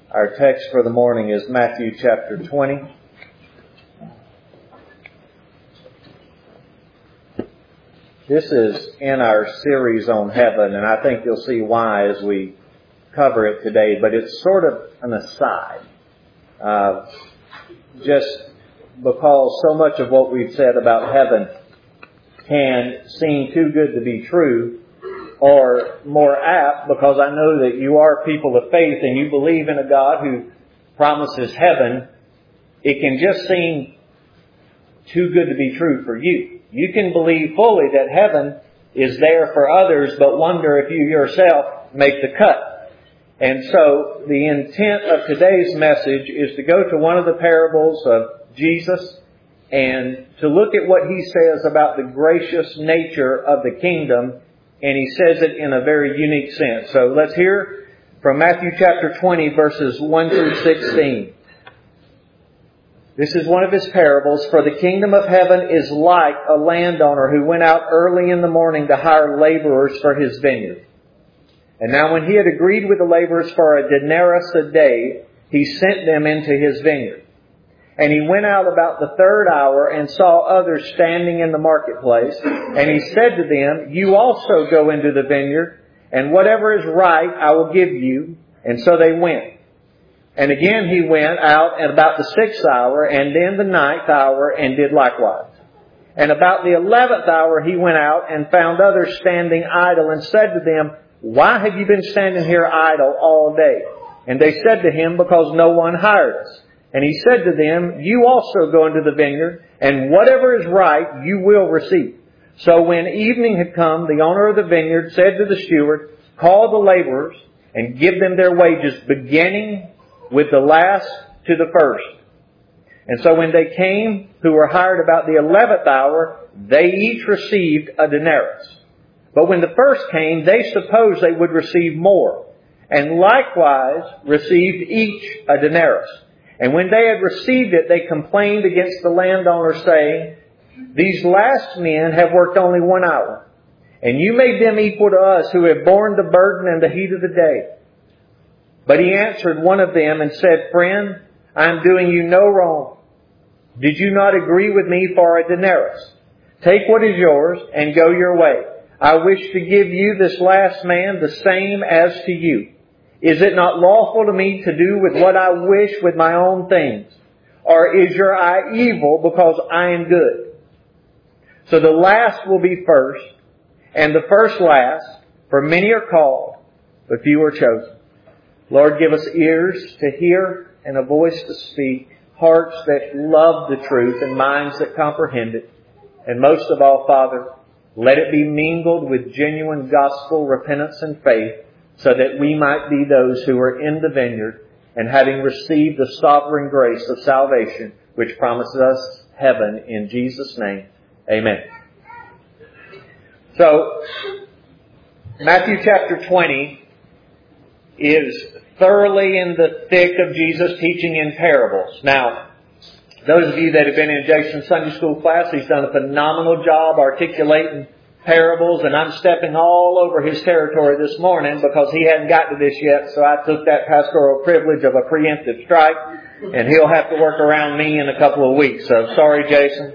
Our text for the morning is Matthew chapter 20. This is in our series on heaven, and I think you'll see why as we cover it today, but it's sort of an aside. Just because so much of what we've said about heaven can seem too good to be true, or more apt, because I know that you are people of faith and you believe in a God who promises heaven, it can just seem too good to be true for you. You can believe fully that heaven is there for others, but wonder if you yourself make the cut. And so the intent of today's message is to go to one of the parables of Jesus and to look at what He says about the gracious nature of the kingdom. And He says it in a very unique sense. So let's hear from Matthew chapter 20, verses 1 through 16. This is one of His parables. For the kingdom of heaven is like a landowner who went out early in the morning to hire laborers for his vineyard. And now when he had agreed with the laborers for a denarius a day, he sent them into his vineyard. And he went out about the third hour and saw others standing in the marketplace. And he said to them, "You also go into the vineyard, and whatever is right I will give you." And so they went. And again he went out at about the 6th hour, and then the 9th hour, and did likewise. And about the 11th hour he went out and found others standing idle, and said to them, "Why have you been standing here idle all day?" And they said to him, "Because no one hired us." And he said to them, "You also go into the vineyard, and whatever is right you will receive." So when evening had come, the owner of the vineyard said to the steward, "Call the laborers and give them their wages, beginning with the last to the first." And so when they came, who were hired about the 11th hour, they each received a denarius. But when the first came, they supposed they would receive more, and likewise received each a denarius. And when they had received it, they complained against the landowner, saying, "These last men have worked only 1 hour, and you made them equal to us who have borne the burden and the heat of the day." But he answered one of them and said, "Friend, I am doing you no wrong. Did you not agree with me for a denarius? Take what is yours and go your way. I wish to give you this last man the same as to you. Is it not lawful to me to do with what I wish with my own things? Or is your eye evil because I am good?" So the last will be first, and the first last, for many are called, but few are chosen. Lord, give us ears to hear and a voice to speak, hearts that love the truth and minds that comprehend it. And most of all, Father, let it be mingled with genuine gospel repentance and faith, so that we might be those who are in the vineyard and having received the sovereign grace of salvation, which promises us heaven in Jesus' name. Amen. So, Matthew chapter 20 is thoroughly in the thick of Jesus' teaching in parables. Now, those of you that have been in Jason's Sunday school class, he's done a phenomenal job articulating parables, and I'm stepping all over his territory this morning because he hadn't got to this yet, so I took that pastoral privilege of a preemptive strike, and he'll have to work around me in a couple of weeks. So sorry, Jason.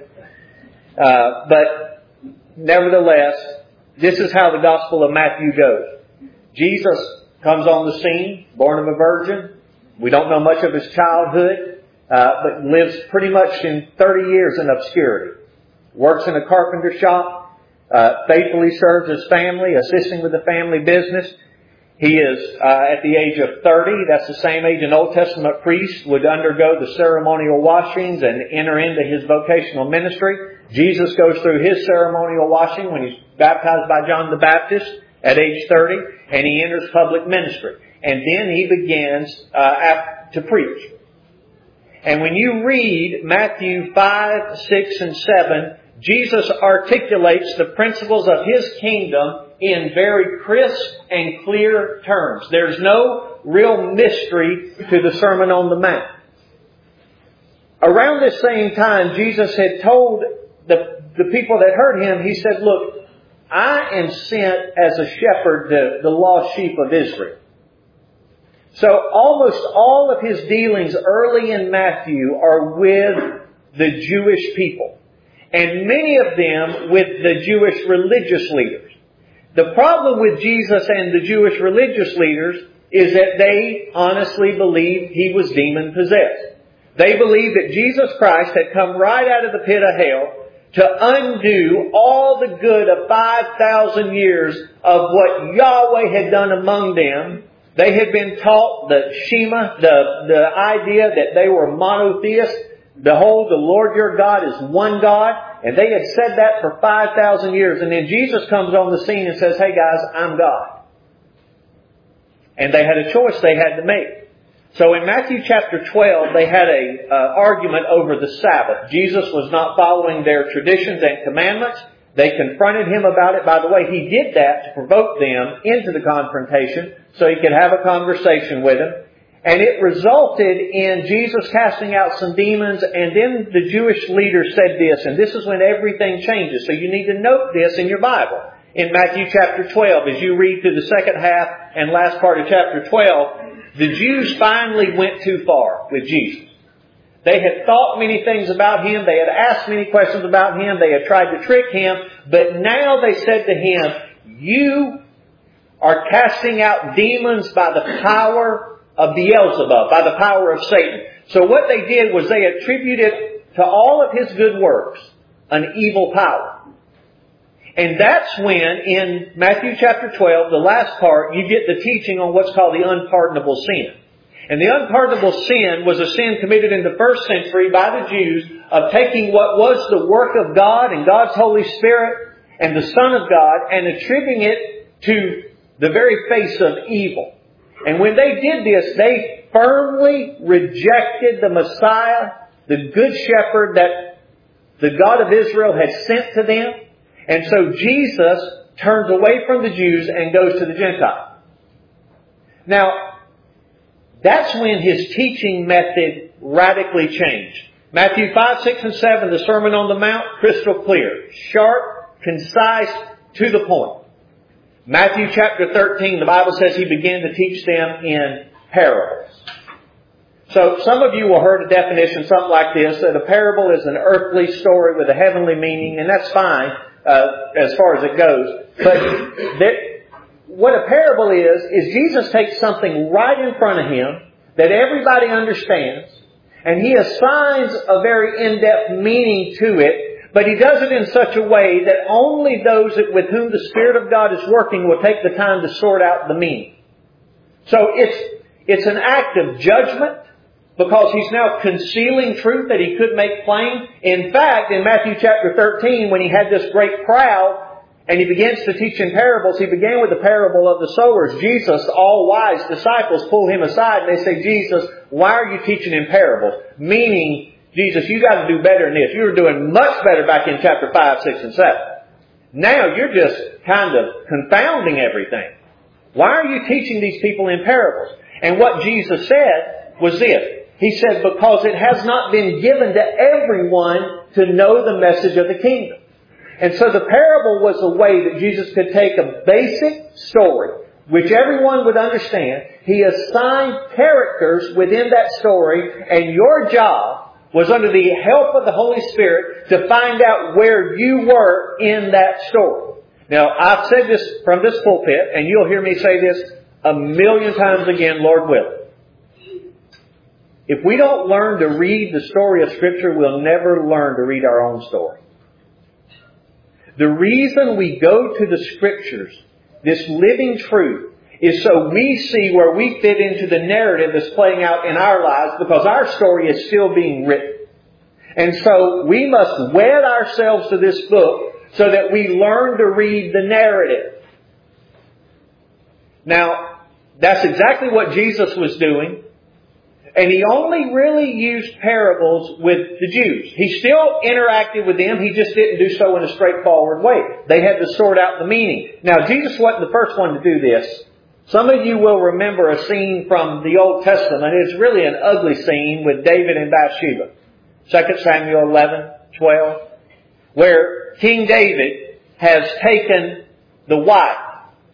But nevertheless, this is how the Gospel of Matthew goes. Jesus comes on the scene, born of a virgin. We don't know much of his childhood, but lives pretty much in 30 years in obscurity. Works in a carpenter shop. Faithfully serves his family, assisting with the family business. He is at the age of 30. That's the same age an Old Testament priest would undergo the ceremonial washings and enter into his vocational ministry. Jesus goes through his ceremonial washing when he's baptized by John the Baptist at age 30, and he enters public ministry. And then he begins to preach. And when you read Matthew 5, 6, and 7, Jesus articulates the principles of His kingdom in very crisp and clear terms. There's no real mystery to the Sermon on the Mount. Around this same time, Jesus had told the people that heard Him, He said, "Look, I am sent as a shepherd to the lost sheep of Israel." So almost all of His dealings early in Matthew are with the Jewish people. And many of them with the Jewish religious leaders. The problem with Jesus and the Jewish religious leaders is that they honestly believed He was demon-possessed. They believed that Jesus Christ had come right out of the pit of hell to undo all the good of 5,000 years of what Yahweh had done among them. They had been taught the Shema, the idea that they were monotheists. Behold, the Lord your God is one God. And they had said that for 5,000 years. And then Jesus comes on the scene and says, hey guys, I'm God. And they had a choice they had to make. So in Matthew chapter 12, they had a argument over the Sabbath. Jesus was not following their traditions and commandments. They confronted Him about it. By the way, He did that to provoke them into the confrontation so He could have a conversation with them. And it resulted in Jesus casting out some demons, and then the Jewish leaders said this, and this is when everything changes. So you need to note this in your Bible. In Matthew chapter 12, as you read through the second half and last part of chapter 12, the Jews finally went too far with Jesus. They had thought many things about Him. They had asked many questions about Him. They had tried to trick Him. But now they said to Him, you are casting out demons by the power of Beelzebub, by the power of Satan. So what they did was they attributed to all of His good works an evil power. And that's when, in Matthew chapter 12, the last part, you get the teaching on what's called the unpardonable sin. And the unpardonable sin was a sin committed in the first century by the Jews of taking what was the work of God and God's Holy Spirit and the Son of God and attributing it to the very face of evil. And when they did this, they firmly rejected the Messiah, the Good Shepherd that the God of Israel had sent to them. And so Jesus turns away from the Jews and goes to the Gentiles. Now, that's when His teaching method radically changed. Matthew 5, 6, and 7, the Sermon on the Mount, crystal clear. Sharp, concise, to the point. Matthew chapter 13, the Bible says He began to teach them in parables. So some of you will heard a definition, something like this, that a parable is an earthly story with a heavenly meaning, and that's fine as far as it goes. But what a parable is Jesus takes something right in front of Him that everybody understands, and He assigns a very in-depth meaning to it, but He does it in such a way that only those with whom the Spirit of God is working will take the time to sort out the meaning. So it's an act of judgment, because He's now concealing truth that He could make plain. In fact, in Matthew chapter 13, when He had this great crowd and He begins to teach in parables, He began with the parable of the sowers. Jesus, all wise disciples, pull Him aside and they say, Jesus, why are you teaching in parables? Meaning, Jesus, you got to do better than this. You were doing much better back in chapter 5, 6, and 7. Now you're just kind of confounding everything. Why are you teaching these people in parables? And what Jesus said was this. He said, because it has not been given to everyone to know the message of the kingdom. And so the parable was a way that Jesus could take a basic story, which everyone would understand. He assigned characters within that story, and your job was, under the help of the Holy Spirit, to find out where you were in that story. Now, I've said this from this pulpit, and you'll hear me say this a million times again, Lord willing. If we don't learn to read the story of Scripture, we'll never learn to read our own story. The reason we go to the Scriptures, this living truth, is so we see where we fit into the narrative that's playing out in our lives, because our story is still being written. And so we must wed ourselves to this book so that we learn to read the narrative. Now, that's exactly what Jesus was doing. And He only really used parables with the Jews. He still interacted with them. He just didn't do so in a straightforward way. They had to sort out the meaning. Now, Jesus wasn't the first one to do this. Some of you will remember a scene from the Old Testament. It's really an ugly scene with David and Bathsheba. 2 Samuel 11, 12. Where King David has taken the wife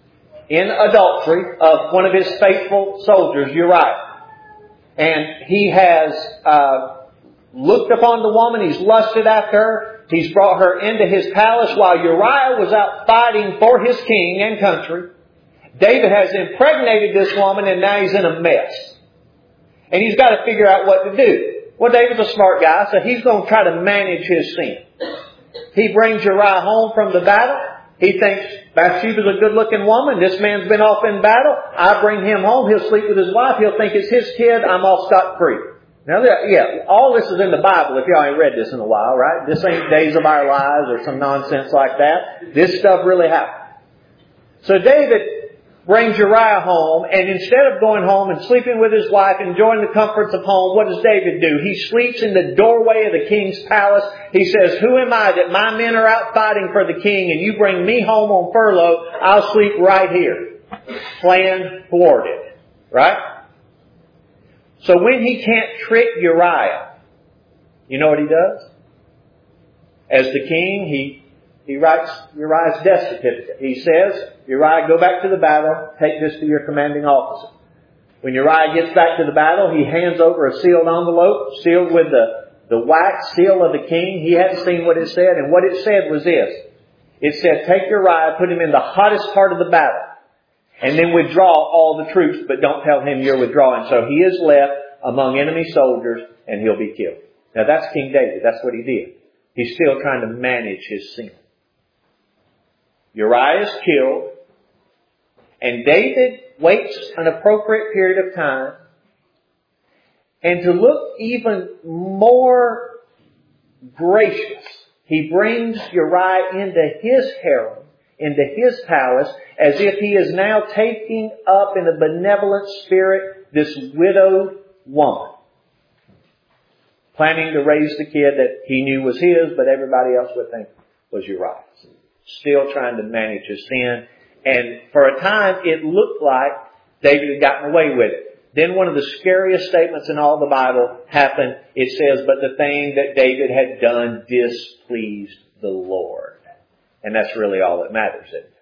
in adultery of one of his faithful soldiers, Uriah. And he has looked upon the woman. He's lusted after her. He's brought her into his palace while Uriah was out fighting for his king and country. David has impregnated this woman, and now he's in a mess. And he's got to figure out what to do. Well, David's a smart guy, so he's going to try to manage his sin. He brings Uriah home from the battle. He thinks Bathsheba's a good-looking woman. This man's been off in battle. I bring him home. He'll sleep with his wife. He'll think it's his kid. I'm all scot-free. Now, all this is in the Bible if y'all ain't read this in a while, right? This ain't Days of Our Lives or some nonsense like that. This stuff really happened. So David brings Uriah home, and instead of going home and sleeping with his wife, enjoying the comforts of home, what does David do? He sleeps in the doorway of the king's palace. He says, who am I that my men are out fighting for the king and you bring me home on furlough? I'll sleep right here. Plan thwarted. Right? So when he can't trick Uriah, you know what he does? As the king, he writes Uriah's death certificate. He says, Uriah, go back to the battle. Take this to your commanding officer. When Uriah gets back to the battle, he hands over a sealed envelope, sealed with the wax seal of the king. He hadn't seen what it said, and what it said was this. It said, take Uriah, put him in the hottest part of the battle, and then withdraw all the troops, but don't tell him you're withdrawing. So he is left among enemy soldiers, and he'll be killed. Now that's King David. That's what he did. He's still trying to manage his sin. Uriah is killed, and David waits an appropriate period of time. And to look even more gracious, he brings Uriah into his harem, into his palace, as if he is now taking up in a benevolent spirit this widowed woman, planning to raise the kid that he knew was his, but everybody else would think was Uriah's. Still trying to manage his sin. And for a time, it looked like David had gotten away with it. Then one of the scariest statements in all the Bible happened. It says, but the thing that David had done displeased the Lord. And that's really all that matters, isn't it?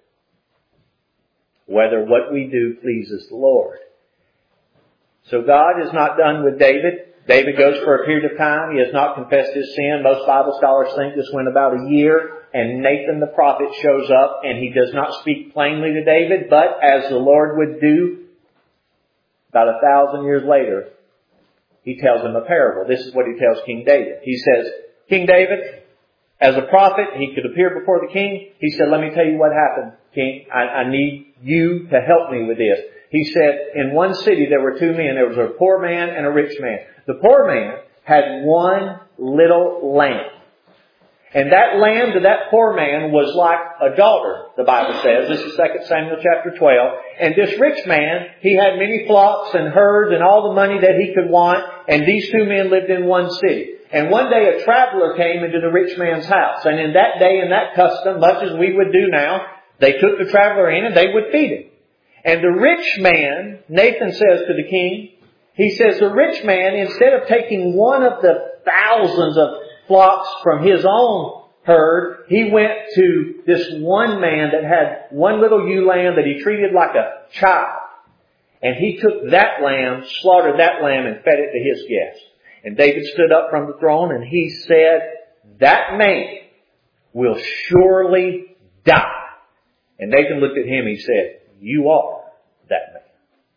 Whether what we do pleases the Lord. So God is not done with David. David goes for a period of time. He has not confessed his sin. Most Bible scholars think this went about a year. And Nathan the prophet shows up, and he does not speak plainly to David, but as the Lord would do, about 1,000 years later, he tells him a parable. This is what he tells King David. He says, King David, as a prophet, he could appear before the king. He said, let me tell you what happened, King. I need you to help me with this. He said, in one city there were two men. There was a poor man and a rich man. The poor man had one little lamb. And that lamb to that poor man was like a daughter, the Bible says. This is 2 Samuel chapter 12. And this rich man, he had many flocks and herds and all the money that he could want. And these two men lived in one city. And one day a traveler came into the rich man's house. And in that day, in that custom, much as we would do now, they took the traveler in and they would feed him. And the rich man, Nathan says to the king, he says the rich man, instead of taking one of the thousands of flocks from his own herd, he went to this one man that had one little ewe lamb that he treated like a child. And he took that lamb, slaughtered that lamb, and fed it to his guests. And David stood up from the throne and he said, that man will surely die. And Nathan looked at him and he said, you are that man.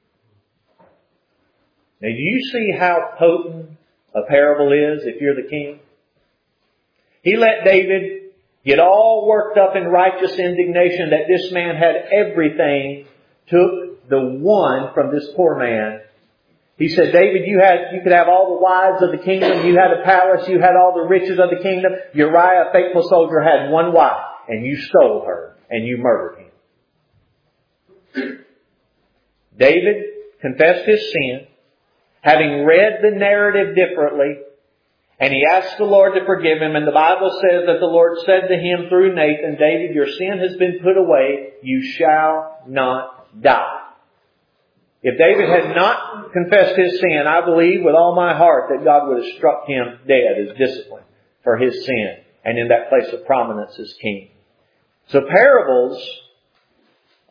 Now do you see how potent a parable is if you're the king? He let David get all worked up in righteous indignation that this man had everything, took the one from this poor man. He said, David, you could have all the wives of the kingdom. You had a palace. You had all the riches of the kingdom. Uriah, a faithful soldier, had one wife, and you stole her, and you murdered him. David confessed his sin, having read the narrative differently, and he asked the Lord to forgive him. And the Bible says that the Lord said to him through Nathan, David, your sin has been put away. You shall not die. If David had not confessed his sin, I believe with all my heart that God would have struck him dead as discipline for his sin and in that place of prominence as king. So parables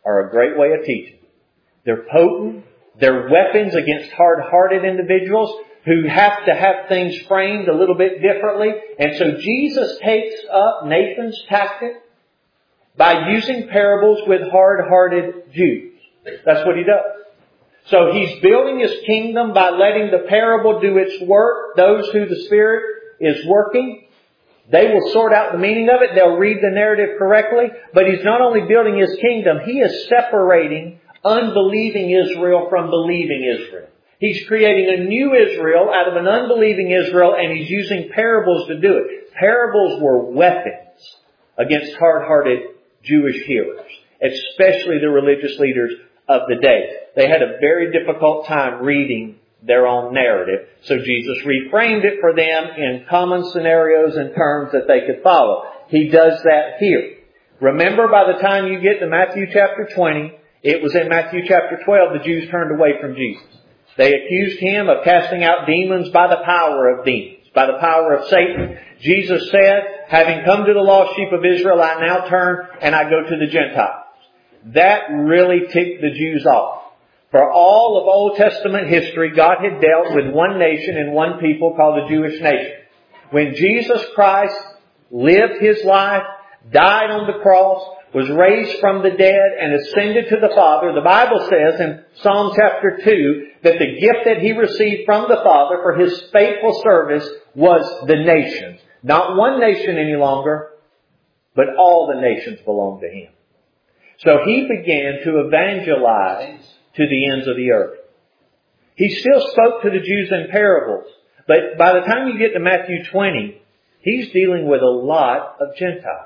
are a great way of teaching. They're potent. They're weapons against hard-hearted individuals who have to have things framed a little bit differently. And so Jesus takes up Nathan's tactic by using parables with hard-hearted Jews. That's what he does. So he's building his kingdom by letting the parable do its work. Those who the Spirit is working, they will sort out the meaning of it. They'll read the narrative correctly. But he's not only building his kingdom, he is separating unbelieving Israel from believing Israel. He's creating a new Israel out of an unbelieving Israel, and he's using parables to do it. Parables were weapons against hard-hearted Jewish hearers, especially the religious leaders of the day. They had a very difficult time reading their own narrative, so Jesus reframed it for them in common scenarios and terms that they could follow. He does that here. Remember, by the time you get to Matthew chapter 20, it was in Matthew chapter 12 the Jews turned away from Jesus. They accused him of casting out demons by the power of demons, by the power of Satan. Jesus said, having come to the lost sheep of Israel, I now turn and I go to the Gentiles. That really ticked the Jews off. For all of Old Testament history, God had dealt with one nation and one people called the Jewish nation. When Jesus Christ lived His life, died on the cross, was raised from the dead, and ascended to the Father, the Bible says in Psalm chapter 2 that the gift that He received from the Father for His faithful service was the nations. Not one nation any longer, but all the nations belong to Him. So He began to evangelize to the ends of the earth. He still spoke to the Jews in parables, but by the time you get to Matthew 20, He's dealing with a lot of Gentiles.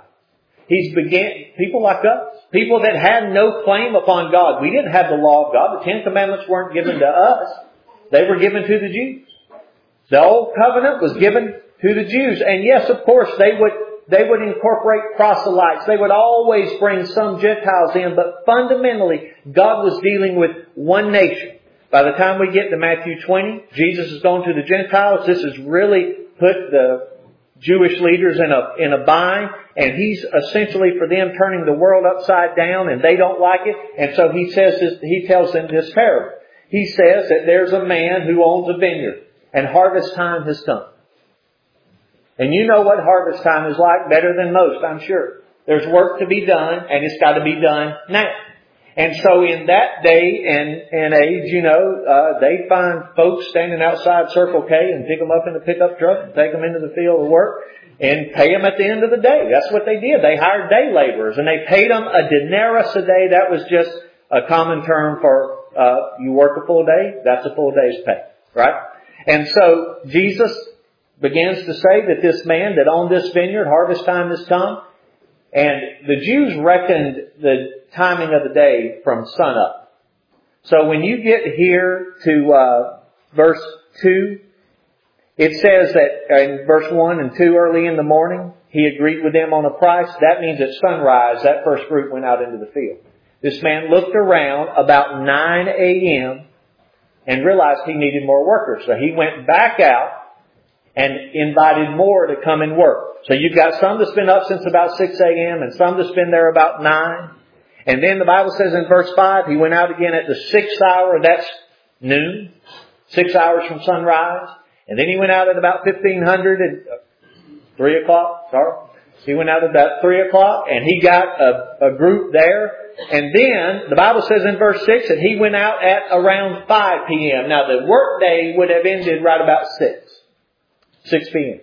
People like us, people that had no claim upon God. We didn't have the law of God. The Ten Commandments weren't given to us. They were given to the Jews. The Old Covenant was given to the Jews. And yes, of course, they would incorporate proselytes. They would always bring some Gentiles in. But fundamentally, God was dealing with one nation. By the time we get to Matthew 20, Jesus is going to the Gentiles. This has really put the Jewish leaders in a bind, and He's essentially for them turning the world upside down, and they don't like it. And so He tells them this parable. He says that there's a man who owns a vineyard, and harvest time has come. And you know what harvest time is like better than most, I'm sure. There's work to be done, and it's got to be done now. And so in that day and age, they'd find folks standing outside Circle K and pick them up in a pickup truck and take them into the field of work and pay them at the end of the day. That's what they did. They hired day laborers, and they paid them a denarius a day. That was just a common term for you work a full day, that's a full day's pay, right? And so Jesus begins to say that this man that owned this vineyard, harvest time has come. And the Jews reckoned the timing of the day from sunup. So when you get here to verse 2, it says that in verse 1 and 2, early in the morning, He agreed with them on a price. That means at sunrise, that first group went out into the field. This man looked around about 9 a.m. and realized he needed more workers. So he went back out and invited more to come and work. So you've got some that's been up since about 6 a.m. and some that's been there about 9. And then the Bible says in verse 5, he went out again at the 6th hour, that's noon, 6 hours from sunrise. And then he went out at about 1500 and 3 o'clock, sorry. He went out at about 3 o'clock and he got a group there. And then the Bible says in verse 6 that he went out at around 5 p.m. Now the work day would have ended right about 6 p.m.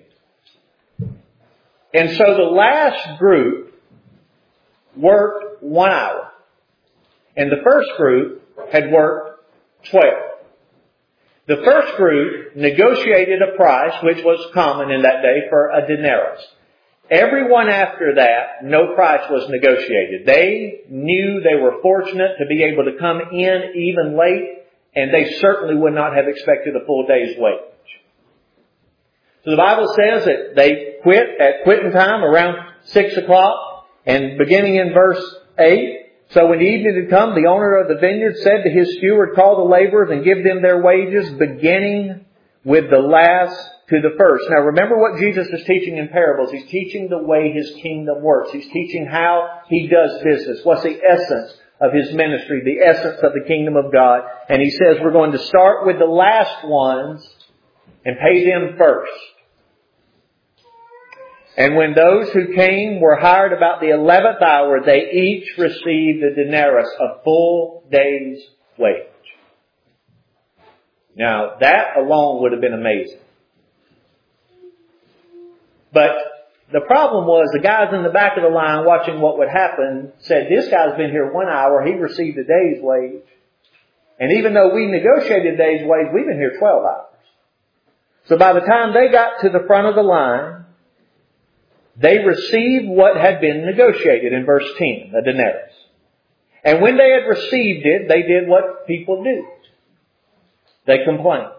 And so the last group worked 1 hour. And the first group had worked 12. The first group negotiated a price, which was common in that day, for a denarius. Everyone after that, no price was negotiated. They knew they were fortunate to be able to come in even late, and they certainly would not have expected a full day's wage. So the Bible says that they quit at quitting time around 6 o'clock, and beginning in verse 8, so when the evening had come, the owner of the vineyard said to his steward, call the laborers and give them their wages, beginning with the last to the first. Now remember what Jesus is teaching in parables. He's teaching the way His kingdom works. He's teaching how He does business. What's the essence of His ministry, the essence of the kingdom of God. And He says we're going to start with the last ones and pay them first. And when those who came were hired about the 11th hour, they each received a denarius, a full day's wage. Now, that alone would have been amazing. But the problem was the guys in the back of the line watching what would happen said, this guy's been here 1 hour, he received a day's wage. And even though we negotiated a day's wage, we've been here 12 hours. So by the time they got to the front of the line, they received what had been negotiated in verse 10, a denarius. And when they had received it, they did what people do. They complained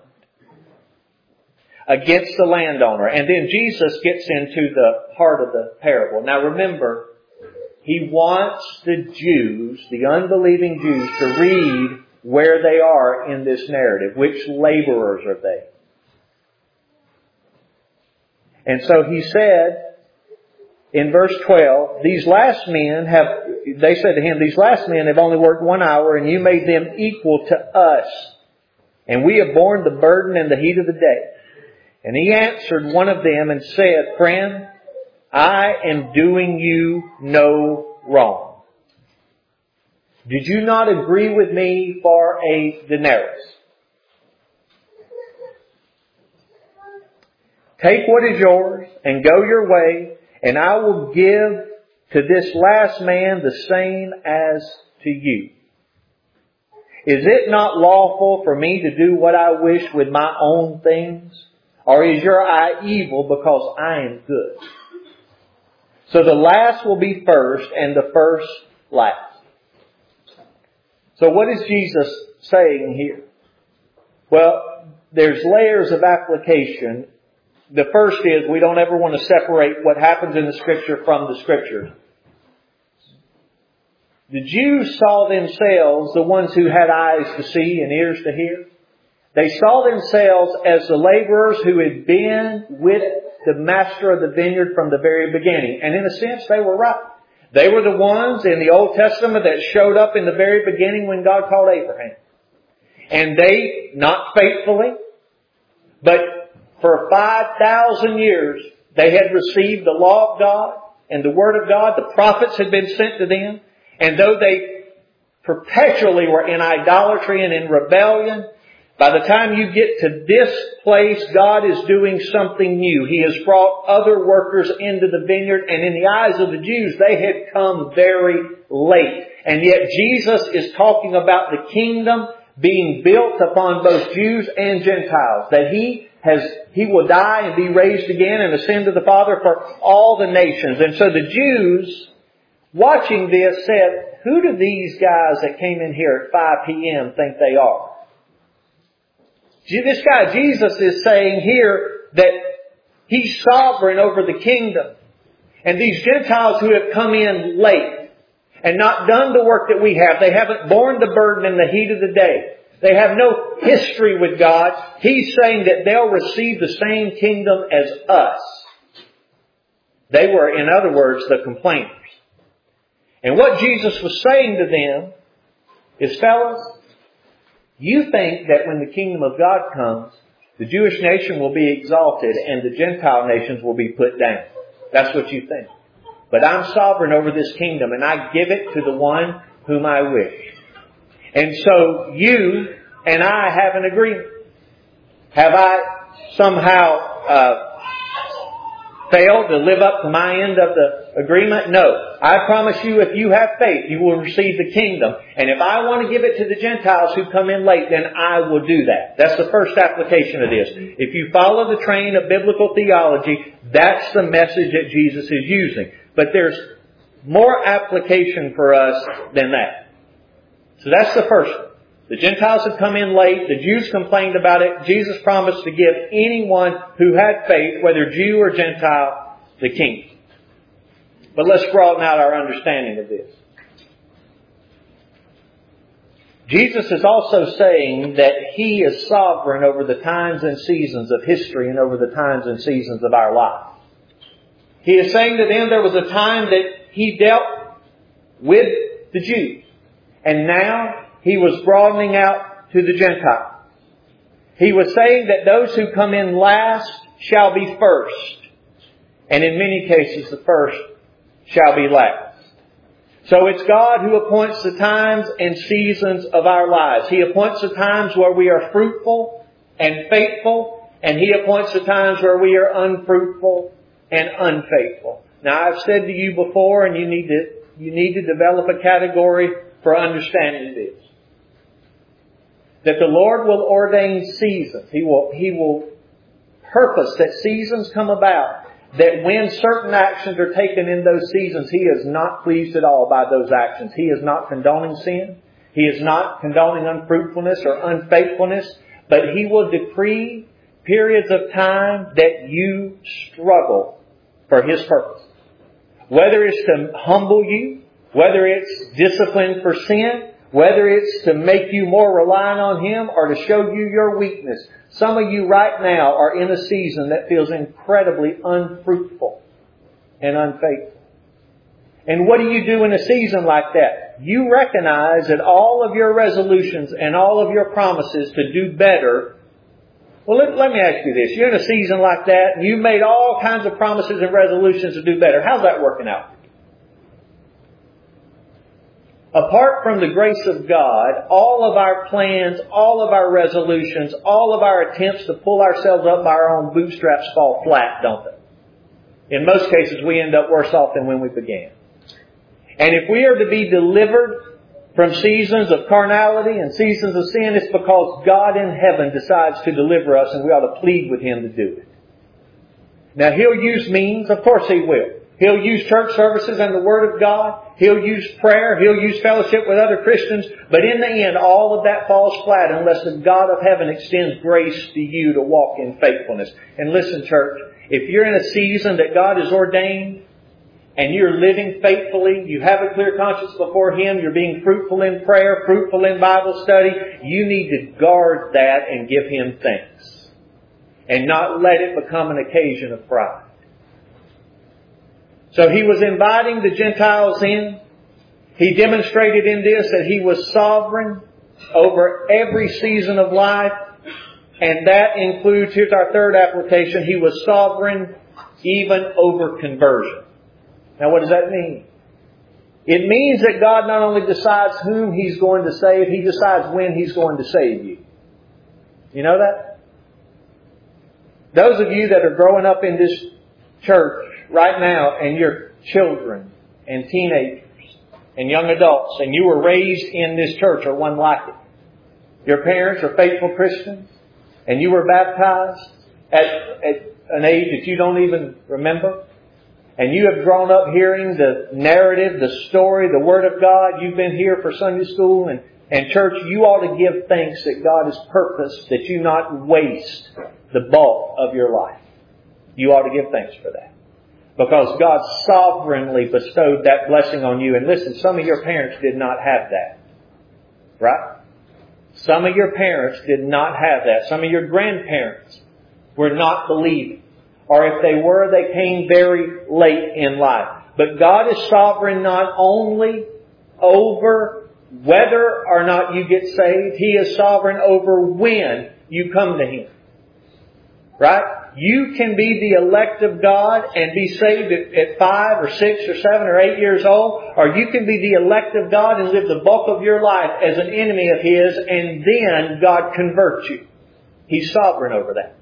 against the landowner. And then Jesus gets into the heart of the parable. Now remember, He wants the Jews, the unbelieving Jews, to read where they are in this narrative. Which laborers are they? And so He said, in verse 12, they said to Him, these last men have only worked 1 hour, and you made them equal to us. And we have borne the burden and the heat of the day. And He answered one of them and said, friend, I am doing you no wrong. Did you not agree with me for a denarius? Take what is yours and go your way, and I will give to this last man the same as to you. Is it not lawful for me to do what I wish with my own things? Or is your eye evil because I am good? So the last will be first and the first last. So what is Jesus saying here? Well, there's layers of application. The first is we don't ever want to separate what happens in the Scripture from the Scriptures. The Jews saw themselves, the ones who had eyes to see and ears to hear, they saw themselves as the laborers who had been with the master of the vineyard from the very beginning. And in a sense, they were right. They were the ones in the Old Testament that showed up in the very beginning when God called Abraham. And they, not faithfully, but for 5,000 years, they had received the law of God and the Word of God. The prophets had been sent to them. And though they perpetually were in idolatry and in rebellion, by the time you get to this place, God is doing something new. He has brought other workers into the vineyard, and in the eyes of the Jews, they had come very late. And yet Jesus is talking about the kingdom being built upon both Jews and Gentiles. That He will die and be raised again and ascend to the Father for all the nations. And so the Jews, watching this, said, who do these guys that came in here at 5 p.m. think they are? This guy Jesus is saying here that He's sovereign over the kingdom. And these Gentiles who have come in late and not done the work that we have, they haven't borne the burden in the heat of the day. They have no history with God. He's saying that they'll receive the same kingdom as us. They were, in other words, the complainers. And what Jesus was saying to them is, fellas, you think that when the kingdom of God comes, the Jewish nation will be exalted and the Gentile nations will be put down. That's what you think. But I'm sovereign over this kingdom, and I give it to the one whom I wish. And so you and I have an agreement. Have I somehow failed to live up to my end of the agreement? No. I promise you, if you have faith, you will receive the kingdom. And if I want to give it to the Gentiles who come in late, then I will do that. That's the first application of this. If you follow the train of biblical theology, that's the message that Jesus is using. But there's more application for us than that. So that's the first one. The Gentiles had come in late. The Jews complained about it. Jesus promised to give anyone who had faith, whether Jew or Gentile, the kingdom. But let's broaden out our understanding of this. Jesus is also saying that He is sovereign over the times and seasons of history and over the times and seasons of our life. He is saying to them there was a time that He dealt with the Jews. And now He was broadening out to the Gentiles. He was saying that those who come in last shall be first. And in many cases, the first shall be last. So it's God who appoints the times and seasons of our lives. He appoints the times where we are fruitful and faithful, and He appoints the times where we are unfruitful and unfaithful. Now, I've said to you before, and you need to develop a category for understanding this, that the Lord will ordain seasons. He will purpose that seasons come about, that when certain actions are taken in those seasons, He is not pleased at all by those actions. He is not condoning sin. He is not condoning unfruitfulness or unfaithfulness, but He will decree periods of time that you struggle for His purpose. Whether it's to humble you, whether it's discipline for sin, whether it's to make you more reliant on Him or to show you your weakness. Some of you right now are in a season that feels incredibly unfruitful and unfaithful. And what do you do in a season like that? You recognize that all of your resolutions and all of your promises to do better. Well, let me ask you this. You're in a season like that and you've made all kinds of promises and resolutions to do better. How's that working out? Apart from the grace of God, all of our plans, all of our resolutions, all of our attempts to pull ourselves up by our own bootstraps fall flat, don't they? In most cases, we end up worse off than when we began. And if we are to be delivered from seasons of carnality and seasons of sin, it's because God in heaven decides to deliver us, and we ought to plead with Him to do it. Now, He'll use means. Of course He will. He'll use church services and the Word of God. He'll use prayer. He'll use fellowship with other Christians. But in the end, all of that falls flat unless the God of heaven extends grace to you to walk in faithfulness. And listen, church, if you're in a season that God has ordained and you're living faithfully, you have a clear conscience before Him, you're being fruitful in prayer, fruitful in Bible study, you need to guard that and give Him thanks. And not let it become an occasion of pride. So He was inviting the Gentiles in. He demonstrated in this that He was sovereign over every season of life. And that includes, here's our third application, He was sovereign even over conversion. Now what does that mean? It means that God not only decides whom He's going to save, He decides when He's going to save you. You know that? Those of you that are growing up in this church right now, and your children and teenagers and young adults, and you were raised in this church or one like it. Your parents are faithful Christians, and you were baptized at an age that you don't even remember. And you have grown up hearing the narrative, the story, the Word of God. You've been here for Sunday school and church. You ought to give thanks that God has purposed that you not waste the bulk of your life. You ought to give thanks for that. Because God sovereignly bestowed that blessing on you. And listen, some of your parents did not have that. Right? Some of your parents did not have that. Some of your grandparents were not believing. Or if they were, they came very late in life. But God is sovereign not only over whether or not you get saved. He is sovereign over when you come to Him. Right? You can be the elect of God and be saved at 5 or 6 or 7 or 8 years old. Or you can be the elect of God and live the bulk of your life as an enemy of His, and then God converts you. He's sovereign over that.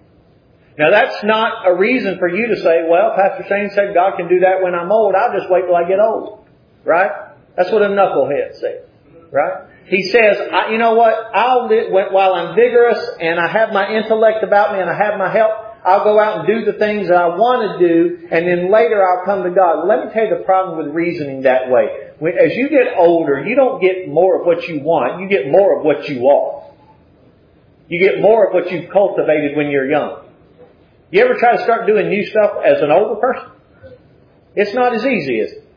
Now that's not a reason for you to say, well, Pastor Shane said God can do that when I'm old. I'll just wait till I get old. Right? That's what a knucklehead says. Right? He says, you know what? I'll live while I'm vigorous and I have my intellect about me and I have my help. I'll go out and do the things that I want to do, and then later I'll come to God. Well, let me tell you the problem with reasoning that way. As you get older, you don't get more of what you want. You get more of what you are. You get more of what you've cultivated when you're young. You ever try to start doing new stuff as an older person? It's not as easy, is it?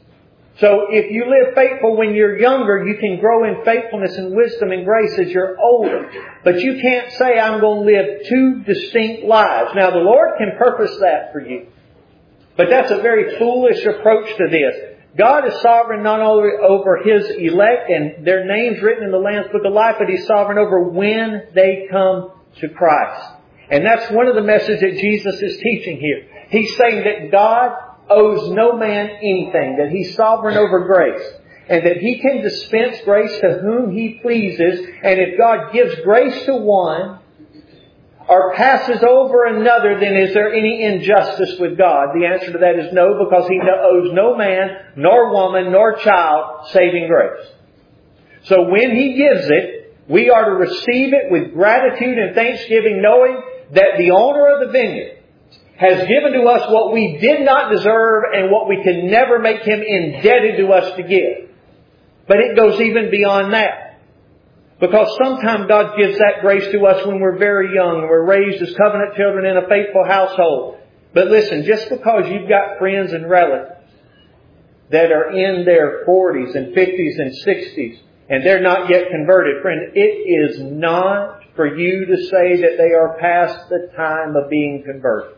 So if you live faithful when you're younger, you can grow in faithfulness and wisdom and grace as you're older. But you can't say, I'm going to live two distinct lives. Now, the Lord can purpose that for you. But that's a very foolish approach to this. God is sovereign not only over His elect and their names written in the Lamb's Book of Life, but He's sovereign over when they come to Christ. And that's one of the messages that Jesus is teaching here. He's saying that God owes no man anything, that He's sovereign over grace, and that He can dispense grace to whom He pleases. And if God gives grace to one or passes over another, then is there any injustice with God? The answer to that is no, because He owes no man, nor woman, nor child saving grace. So when He gives it, we are to receive it with gratitude and thanksgiving, knowing that the owner of the vineyard has given to us what we did not deserve and what we can never make Him indebted to us to give. But it goes even beyond that. Because sometimes God gives that grace to us when we're very young. We're raised as covenant children in a faithful household. But listen, just because you've got friends and relatives that are in their 40s and 50s and 60s and they're not yet converted, friend, it is not for you to say that they are past the time of being converted.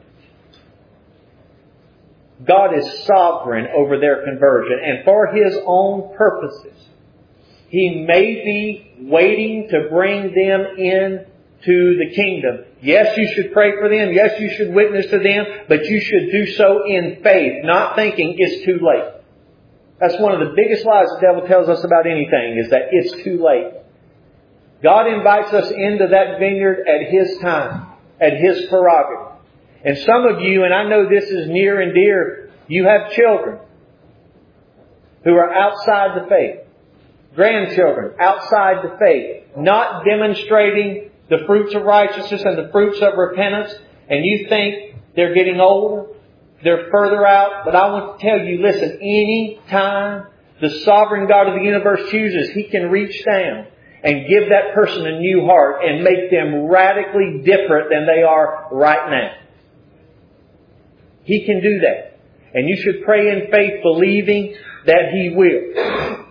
God is sovereign over their conversion, and for His own purposes, He may be waiting to bring them into the kingdom. Yes, you should pray for them. Yes, you should witness to them, but you should do so in faith, not thinking it's too late. That's one of the biggest lies the devil tells us about anything, is that it's too late. God invites us into that vineyard at His time, at His prerogative. And some of you, and I know this is near and dear, you have children who are outside the faith. Grandchildren outside the faith. Not demonstrating the fruits of righteousness and the fruits of repentance. And you think they're getting older. They're further out. But I want to tell you, listen, any time the sovereign God of the universe chooses, He can reach down and give that person a new heart and make them radically different than they are right now. He can do that. And you should pray in faith, believing that He will.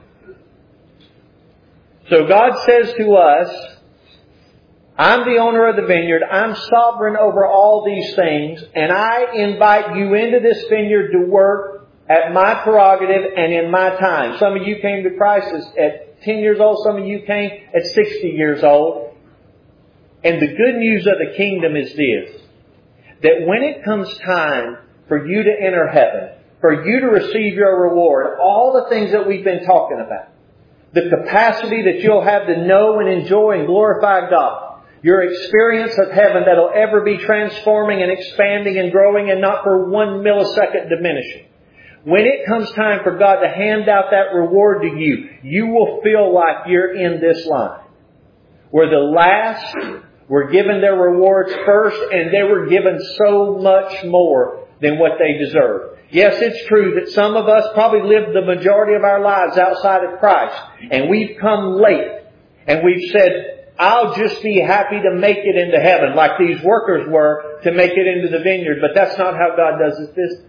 So God says to us, I'm the owner of the vineyard. I'm sovereign over all these things. And I invite you into this vineyard to work at my prerogative and in my time. Some of you came to Christ at 10 years old. Some of you came at 60 years old. And the good news of the kingdom is this, that when it comes time for you to enter heaven, for you to receive your reward, all the things that we've been talking about, the capacity that you'll have to know and enjoy and glorify God, your experience of heaven that'll ever be transforming and expanding and growing and not for 1 millisecond diminishing. When it comes time for God to hand out that reward to you, you will feel like you're in this line, where the last were given their rewards first, and they were given so much more than what they deserved. Yes, it's true that some of us probably lived the majority of our lives outside of Christ, and we've come late, and we've said, I'll just be happy to make it into heaven, like these workers were to make it into the vineyard. But that's not how God does His business.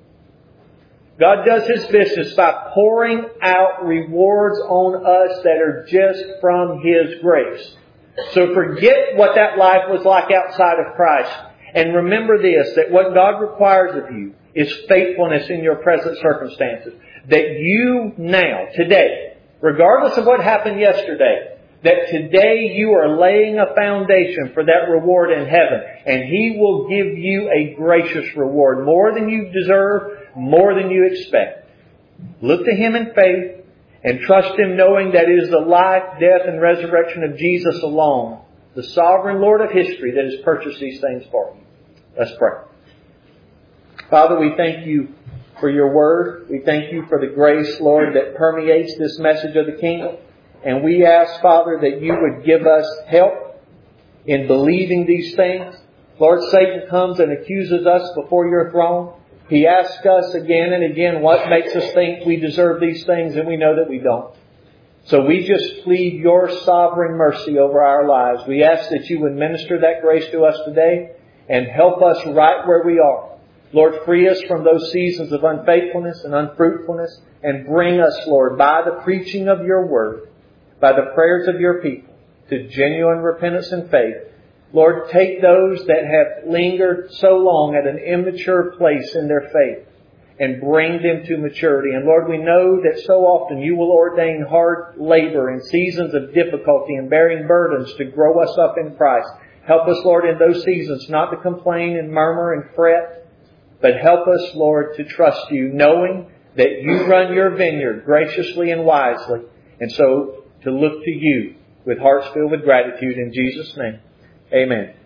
God does His business by pouring out rewards on us that are just from His grace. So forget what that life was like outside of Christ. And remember this, that what God requires of you is faithfulness in your present circumstances. That you now, today, regardless of what happened yesterday, that today you are laying a foundation for that reward in heaven. And He will give you a gracious reward, more than you deserve, more than you expect. Look to Him in faith and trust Him, knowing that it is the life, death, and resurrection of Jesus alone, the sovereign Lord of history, that has purchased these things for you. Let's pray. Father, we thank You for Your Word. We thank You for the grace, Lord, that permeates this message of the kingdom. And we ask, Father, that You would give us help in believing these things. Lord, Satan comes and accuses us before Your throne. He asks us again and again what makes us think we deserve these things, and we know that we don't. So we just plead Your sovereign mercy over our lives. We ask that You would minister that grace to us today and help us right where we are. Lord, free us from those seasons of unfaithfulness and unfruitfulness, and bring us, Lord, by the preaching of Your Word, by the prayers of Your people, to genuine repentance and faith. Lord, take those that have lingered so long at an immature place in their faith and bring them to maturity. And Lord, we know that so often You will ordain hard labor and seasons of difficulty and bearing burdens to grow us up in Christ. Help us, Lord, in those seasons not to complain and murmur and fret, but help us, Lord, to trust You, knowing that You run Your vineyard graciously and wisely. And so to look to You with hearts filled with gratitude in Jesus' name. Amen.